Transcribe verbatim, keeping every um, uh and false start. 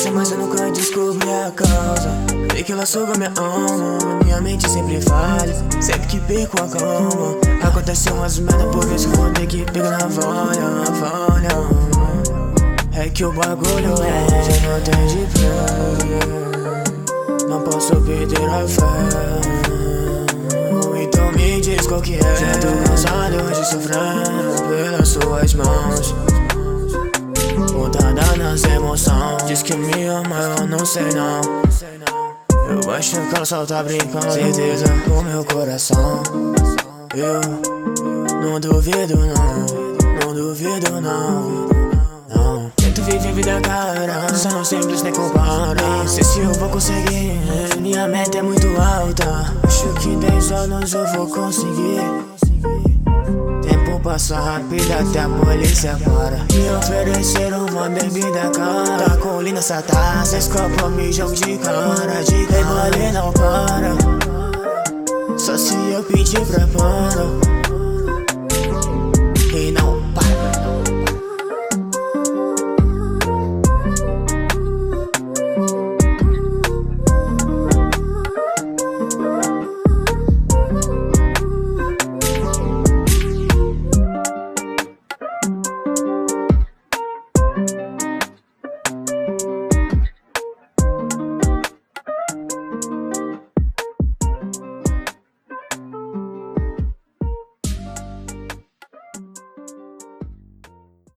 doença, mas eu nunca descobri a causa. Sei que ela suga minha alma, minha mente sempre falha. Sempre que perco a calma, acontece umas merda, por isso vou ter que pegar na valha, na valha. É que o bagulho é, já não tem de pé. Não posso perder a fé. Então me diz qual que é. Já tô cansado de sofrer pelas suas mãos, montada nas emoções. Diz que me ama, eu não sei não. Eu acho que ela só tá brincando, certeza, com meu coração. Eu não duvido não, não duvido não, não. Tento viver vida cara, são simples nem compara. Não sei se eu vou conseguir, minha meta é muito alta. Acho que dez anos eu vou conseguir. Tempo passa rápido até a polícia para me oferecer uma bebida cara. Tá com linda essa taça, escopa mijão de cara. De baile não para, só se eu pedir pra para.